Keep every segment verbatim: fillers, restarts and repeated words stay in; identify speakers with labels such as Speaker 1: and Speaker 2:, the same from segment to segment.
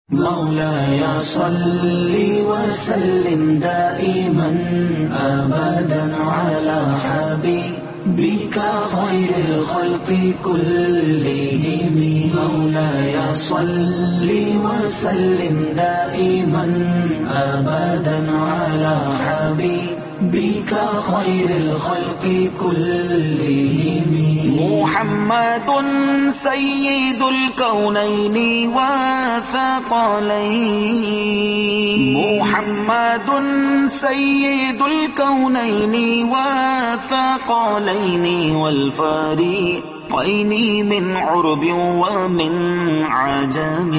Speaker 1: مولاي صل وسلم دائما أبدا على حبيبك خير الخلق كلهم. مولاي صل وسلم دائما أبدا على حبيبك خير الخلق كلهم. محمد سيد الكونين والثقلين. محمد سيد الكونين والثقلين والفريقين من عرب ومن عجم.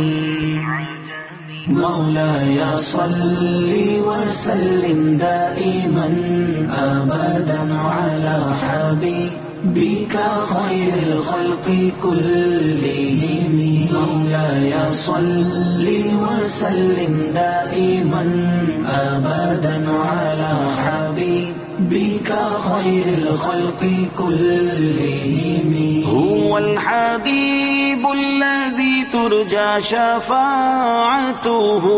Speaker 1: مولاي صل وسلم دائما أبدا على حبيبك خير الخلق كلهم. مولاي صل وسلم دائما أبدا على حبيبك خير الخلق كلهم. هو الحبيب الذي ترجى شفاعته.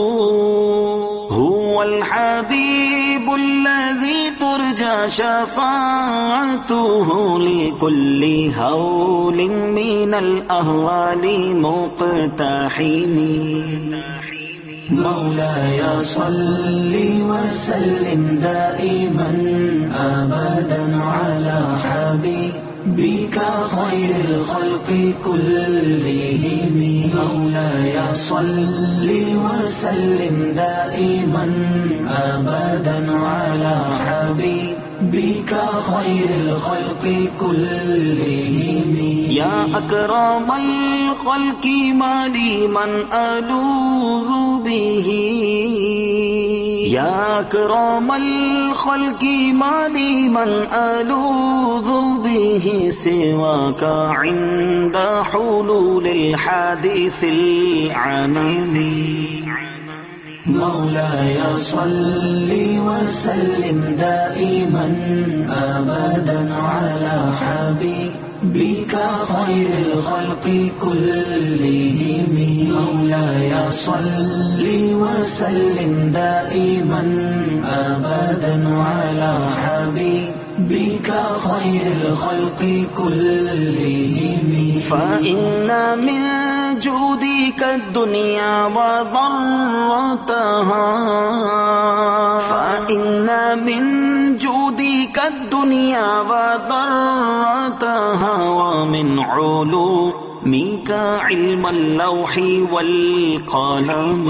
Speaker 1: هو الحبيب الذي ترجى شفاعته لكل هول من الأهوال مقتحم. مولاي صل وسلم دائما أبدا على حبيبك خير الخلق كلهم. مولاي صل وسلم دائما أبدا على حبيبك خير الخلق كلهم. يا أكرم الخلق ما لي من ألوذ به. يا أكرم الخلق ما لي من ألوذ به سواك عند حلول الحادث العمم. مولاي صل وسلم دائما أبدا على حبيبك خير الخلق كلهم. مولاي صل وسلم دائما أبدا على حبيبك خير الخلق كلهم. فإن من جودك الدنيا وضرتها. فإن من جودك الدنيا وضرتها ومن علومك علم اللوح والقلم.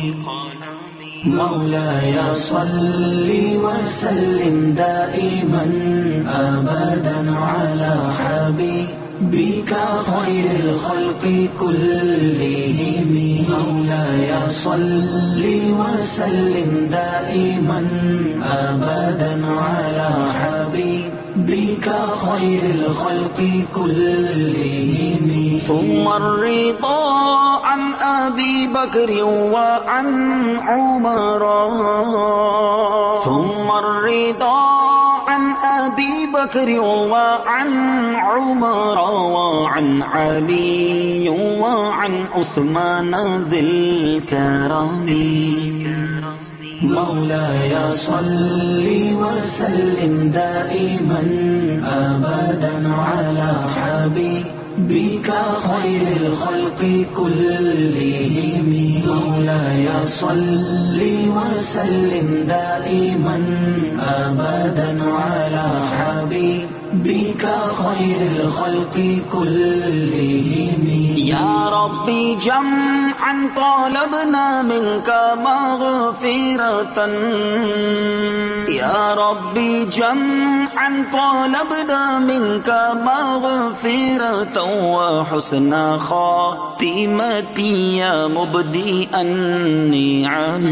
Speaker 1: مولاي صل وسلم دائما أبدا على حبيبك خير الخلق كلهم. مولاي صل وسلم دائما أبدا على حبيبك خير الخلق كلهم. ثم الرضا عن أبي بكر وعن عمر. ثم الرضا عن أبي بكر وعن عمر وعن علي وعن عثمان ذي الكرم. مولاي صل وسلم دائما أبدا على حبيبك خير الخلق كلهم. مولاي صل وسلم دائما أبدا على حبيبك خير الخلق كلهم. يا ربي جمعا طالبنا منك مغفرة. يا ربي جمعا طالبنا منك مغفرة وحسن خاتمتي يا مبدئ النعم.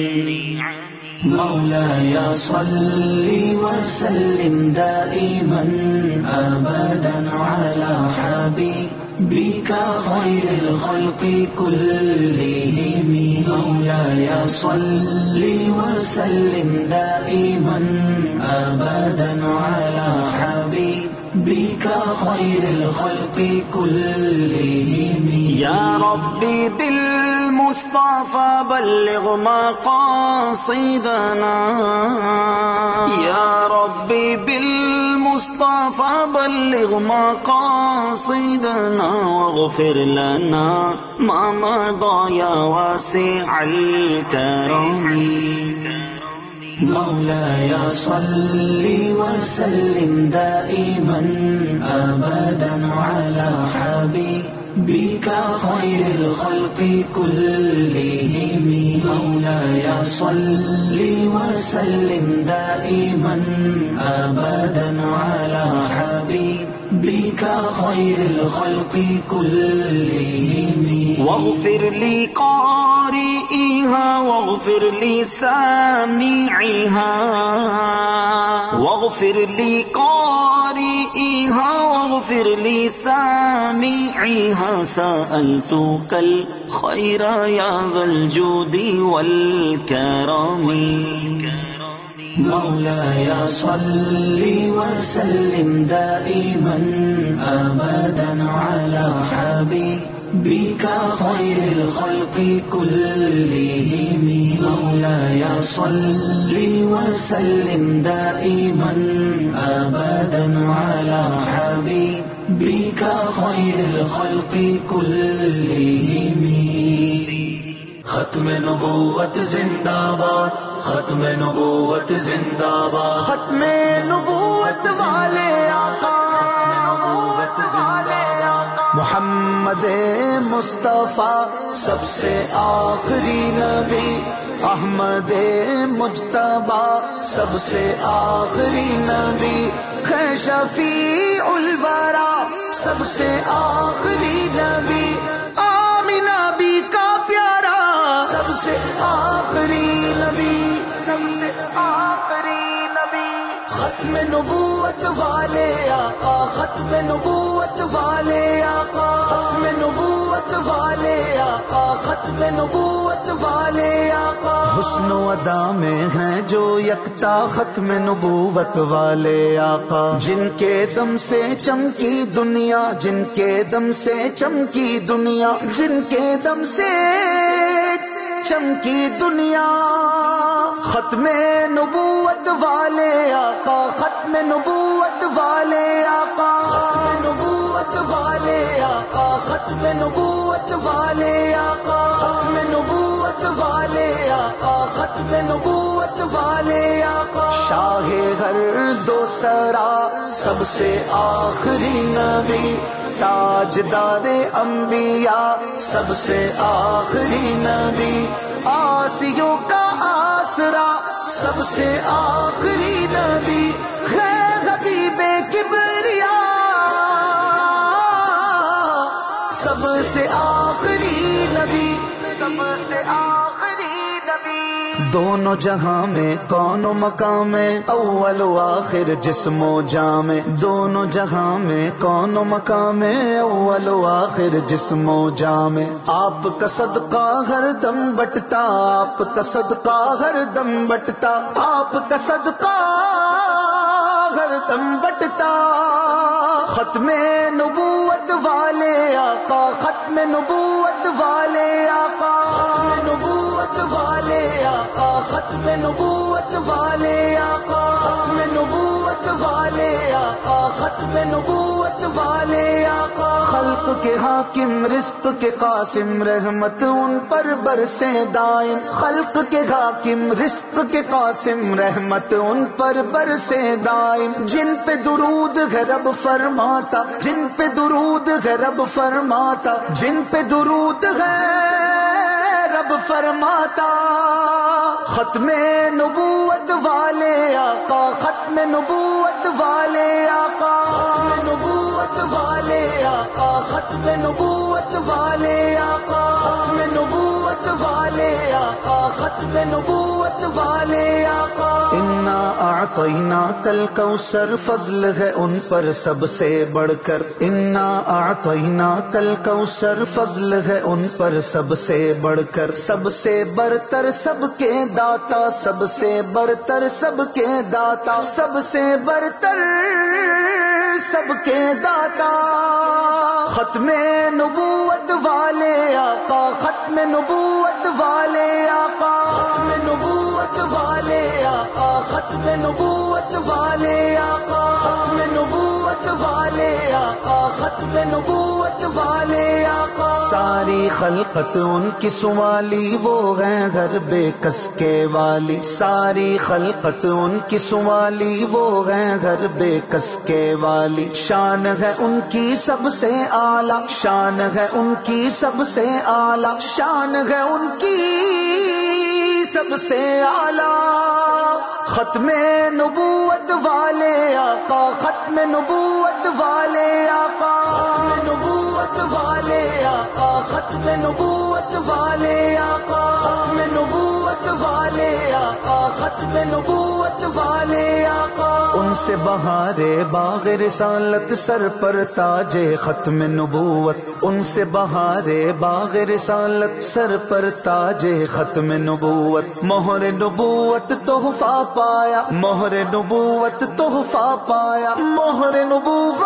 Speaker 1: مولاي صل وسلم دائما أبدا على حبيبك خير الخلق كلهم. مولاي صل وسلم دائما أبدا على حبيبك بك خير الخلق كلهم.
Speaker 2: يا ربي بالمصطفى بلغ مقاصدنا، يا ربي بالمصطفى بلغ مقاصدنا، واغفر لنا ما مضى يا واسع الكرم.
Speaker 1: مولاي صل وسلم دائما أبدا على حبيبك خير الخلق كلهم. مولاي صل وسلم دائما أبدا على حبيبك خير الخلق كلهم.
Speaker 2: واغفر لي قارئها واغفر لي سامعها، واغفر لي قارئها واغفر لي سامعها، سألتك الخير يا ذا الجود والكرم.
Speaker 1: مولاي صل وسلم دائما أبدا على حبيبك خير الخلق كلهم. مولاي صل وسلم دائما أبدا على حبيبك خير الخلق كلهم. ختم نبوت زندہ باد، ختم نبوت زندہ باد،
Speaker 2: ختم نبوت والے آقا محمد مصطفیٰ سب سے آخری نبی، احمد مجتبی سب سے آخری نبی، ہے شفیع الورا سب سے آخری نبی، آمینہ بی کا پیارا سب سے آخری نبی، سب سے آخری نبی، ختم نبوت والے آقا، ختم نبوت والے آقا، ختم نبوت والے آقا، ختم نبوت والے آقا، حسن و ادا میں ہیں جو یکتا ختم نبوت والے آقا، جن کے دم سے چمکی دنیا، جن کے دم سے چمکی دنیا، جن کے دم سے چمکی دنیا، ختم نبوت والے آقا، ختم نبوت والے آقا، ختم نبوت والے آقا، ختم نبوت والے آقا، ختم نبوت والے آقا، ختم نبوت والے آقا، شاہ ہر دو سرا سب سے آخری نبی، تاجدار انبیاء سب سے آخری نبی، آسیوں کا آسرا سب سے آخری نبی، ہے حبیب کبریا سب سے آخری نبی، سب سے آخری نبی، دونوں جہاں میں کون و مقام میں، اول و آخر جسم و جاں میں، دونوں جہاں میں کون و مقام میں، اول و آخر جسم و جاں میں، آپ کا صدقہ ہر دم بٹتا، آپ کا صدقہ ہر دم بٹتا، آپ کا صدقہ ہر دم بٹتا، ختم نبوت والے آقا، ختم نبوت والے آقا، ختم نبوت والے آقا، ختم نبوت والے آقا، ختم نبوت والے آقا، ختم نبوت والے آقا، خلق کے حاکم رزق کے قاسم رحمت ان پر برسے دائم، خلق کے حاکم رزق کے قاسم رحمت ان پر برسے دائم، جن پہ درود ہے رب فرماتا، جن پہ درود ہے رب فرماتا، جن پہ درود ہے رب فرماتا، ختم نبوت والے آقا، ختم نبوت والے آقا، ختم نبوت والے آقا، ختم نبوت والے آقا، ختم نبوت والے آقا، ختم نبوت والے آقا، انا اعطیناک الکوثر فضل ہے ان پر سب سے بڑھ کر، انا اعطیناک الکوثر فضل ہے ان پر سب سے بڑھ کر، سب سے برتر سب کے داتا، سب سے برتر سب کے داتا، سب سے برتر سب کے داتا، ختم نبوت والے آقا، ختم نبوت والے آقا، ختم نبوت والے آقا، ختم نبوت والے آقا، ختم نبوت والے آقا، ختم نبوت والے آقا۔ ساری خلقت ان کی سوالی، وہ ہیں گھر بے کس کے والی، ساری خلقت ان کی سوالی، وہ ہیں گھر بے کس کے والی، شان ہے ان کی سب سے اعلیٰ، شان ہے ان کی سب سے اعلیٰ، شان ہے ان کی سب سے اعلیٰ۔ ختم نبوت والے آقا، ختم نبوت والے آقا، ختم نبوت والے آقا، ختم نبوت والے آقا، ختم نبوت والے آقا، ختم نبوت والے آقا۔ ان سے بہار باغ رسالت، سر پر تاج ختم نبوت، ان سے بہار باغ رسالت، سر پر تاج ختم نبوت، مہر نبوت تحفہ پایا، مہر نبوت تحفہ پایا، مہر نبوت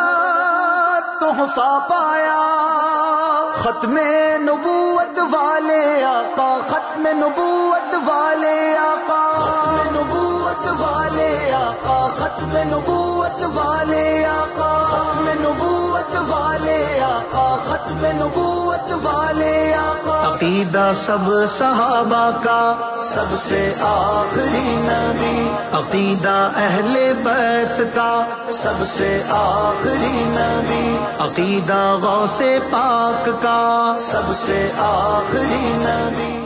Speaker 2: تحفہ پایا۔ ختم نبوت والے آقا، ختم نبوت والے آقا، ختم نبوت والے آقا، ختم نبوت والے آقا، ختم نبوت والے آقا، ختم نبوت والے آقا۔ عقیدہ سب صحابہ کا سب سے آخری نبی، عقیدہ اہل بیت کا سب سے آخری نبی، عقیدہ غوث پاک کا سب سے آخری نبی۔